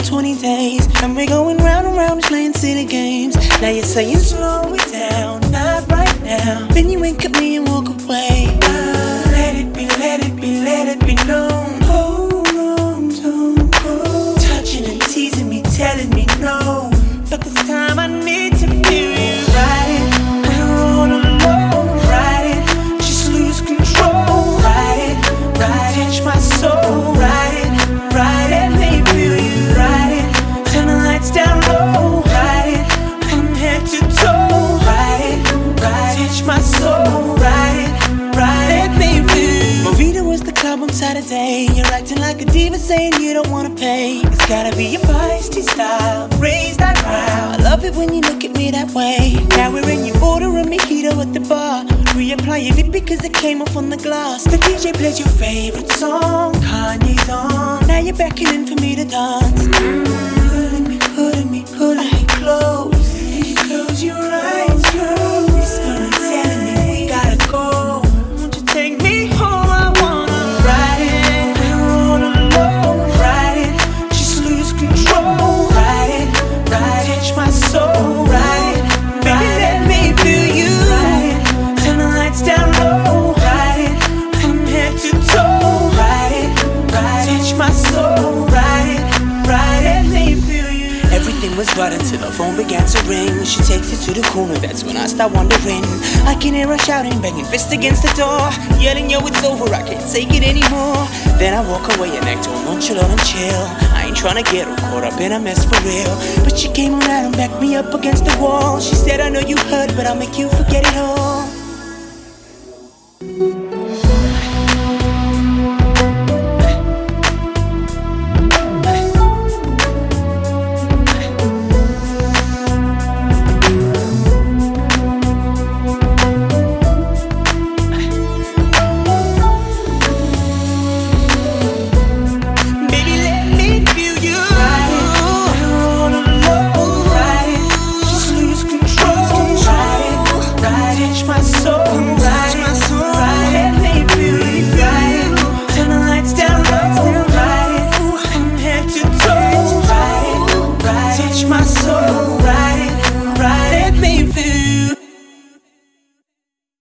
20 days, and we're going round and round, just playing silly games. Now you're saying slow it down, not right now. Then you wink at me and walk away. Let it be, let it be, let it be known. Hold on, don't go. Touching and teasing me, telling me no. But this time I need to feel you. Ride it, we're all alone. Ride it, just lose control. Ride it, touch my soul. Ride it, let me feel you. Ride it, turn the lights down low. Ride it, from head to toe. Ride it, touch my soul. Ride it, let me feel you. Movida was the club on Saturday. You're acting like a diva, saying you don't wanna pay. It's gotta be your feisty style, raise that crowd. I love it when you look at me that way. Now we're in, you order a mojito at the bar. Reapplying it because it came off on the glass. The DJ plays your favorite song, Kanye's on. Now you're beckoning for me to dance. Pulling me close. Close your eyes, girl. Whispering, telling me we gotta go. Won't you take me home? I wanna ride it, we're all alone. Ride it, just lose control. Ride it, touch my soul. Ride it, baby, let me feel you. Ride it, turn the lights down low. Ride it, from head to toe. Ride it, touch my soul. Ride it, let me feel you. Everything was right until the phone began to ring. She takes it to the corner, that's when I start wondering. I can hear her shouting, banging fists against the door, yelling, yo, it's over, I can't take it anymore. Then I walk away and act all nonchalant and chill. I ain't tryna get her caught up in a mess for real. But she came around and backed me up against the wall. She said, I know you hurt, but I'll make you forget it all. My soul, right?